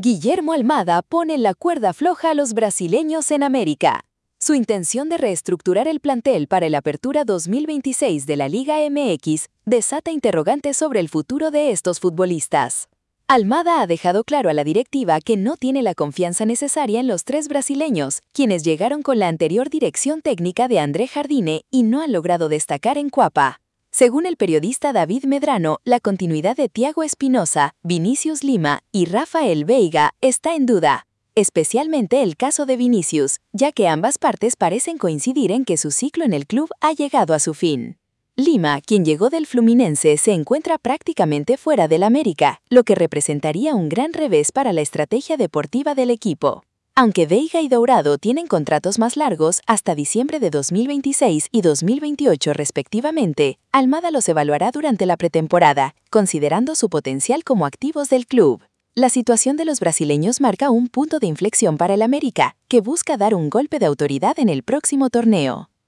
Guillermo Almada pone la cuerda floja a los brasileños en América. Su intención de reestructurar el plantel para el Apertura 2026 de la Liga MX desata interrogantes sobre el futuro de estos futbolistas. Almada ha dejado claro a la directiva que no tiene la confianza necesaria en los tres brasileños, quienes llegaron con la anterior dirección técnica de André Jardine y no han logrado destacar en Cuapa. Según el periodista David Medrano, la continuidad de Thiago Espinosa, Vinicius Lima y Rafael Veiga está en duda, especialmente el caso de Vinicius, ya que ambas partes parecen coincidir en que su ciclo en el club ha llegado a su fin. Lima, quien llegó del Fluminense, se encuentra prácticamente fuera del América, lo que representaría un gran revés para la estrategia deportiva del equipo. Aunque Veiga y Dourado tienen contratos más largos hasta diciembre de 2026 y 2028 respectivamente, Almada los evaluará durante la pretemporada, considerando su potencial como activos del club. La situación de los brasileños marca un punto de inflexión para el América, que busca dar un golpe de autoridad en el próximo torneo.